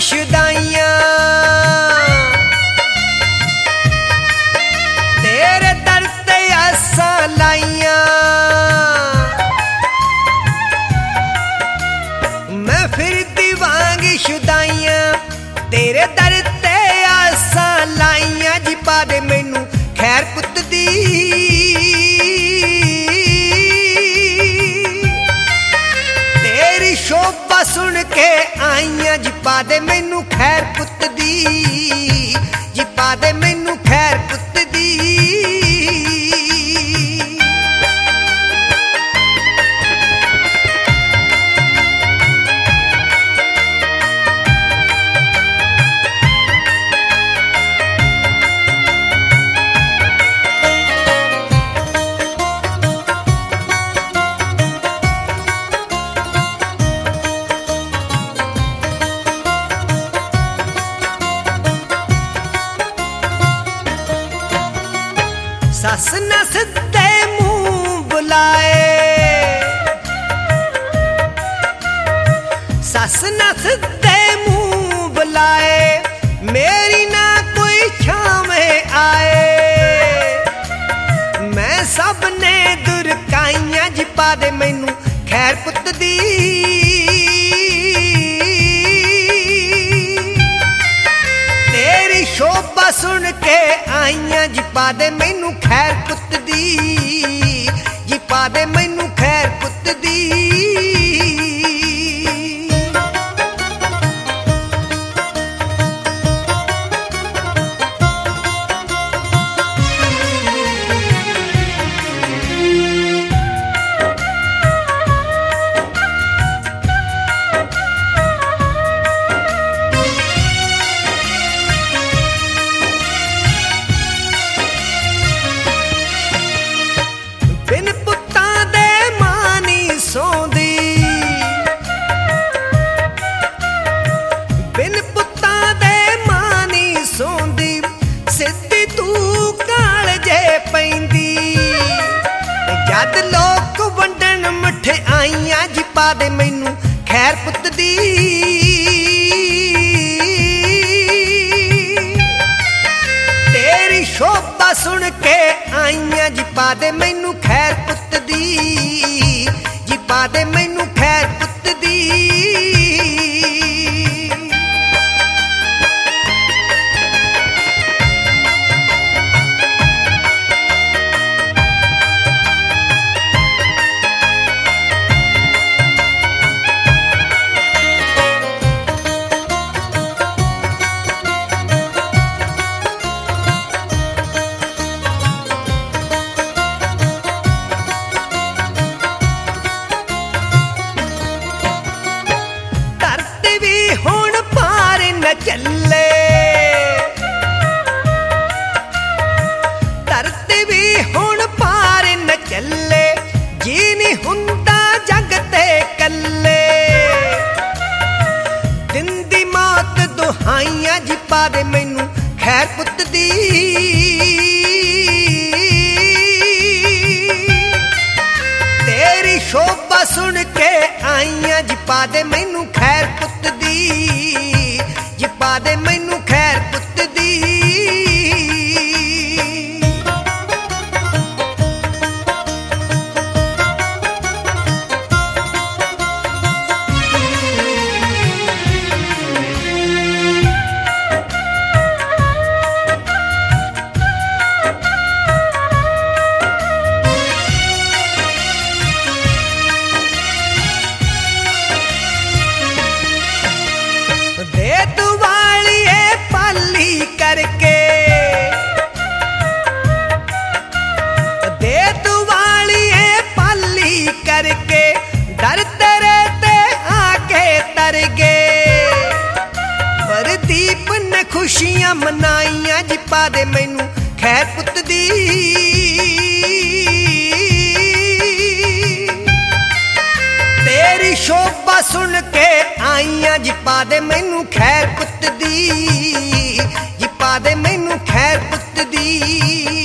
शुदाइयां तेरे दर ते आसा लाइयां। मैं फिर दीवांगी शुदाइयां तेरे दर ते आसा लाइयां। जी पा दे मैनू खैर पुत दी तेरी शोभा सुन के आईयां। जी पा दे मैनू खैर पुत दी जी पा दे मैनू खैर पुत दी। सस नस दे मुंह बुलाए सस नस दे मुंह बुलाए मेरी ना कोई छावे आए। मैं सब ने दुरकाइयां। जी पा दे मैनू खैर पुत दी तेरी शोभा सुन के आईयां। जी पा दे मैनू खैर पुत दी जी पा दे मैनू खैर पुत दी। बिन पुत्तां दे मां नी सौंदी बिन पुत्तां दे मां नी सौंदी सिद्धी तू कालजे पैंदी। जद लोक वंडन मठियाइयां। जी पा दे मैनू खैर पुत दी तेरी शोभा सुन के आईयां। जी पा दे मैनू खैर पुत दी जी पा दे मैनू खैर पुत दी। हुण पार न चले धरती भी हुण पार न चले जी नहीं हुंदा जग ते कल्ले। दिन दी मौत दुहाइयां। जी पा दे मैनू खैर पुत दी तेरी शोभा सुन के आईयां। जी पा दे मैनू खैर पुत दी जी पा दे मैनू खैर पुत दी। दे तू वालिए पाली करके दे तू वालिए पाली करके दर तेरे ते आके तर गए। परदीप ने खुशियां मनाइयां। जी पा दे मैनू खैर पुत दी तेरी शोभा सुन के आईयां। जी पा दे मैनू खैर पुत दी जी पा दे मैनू खैर पुत दी।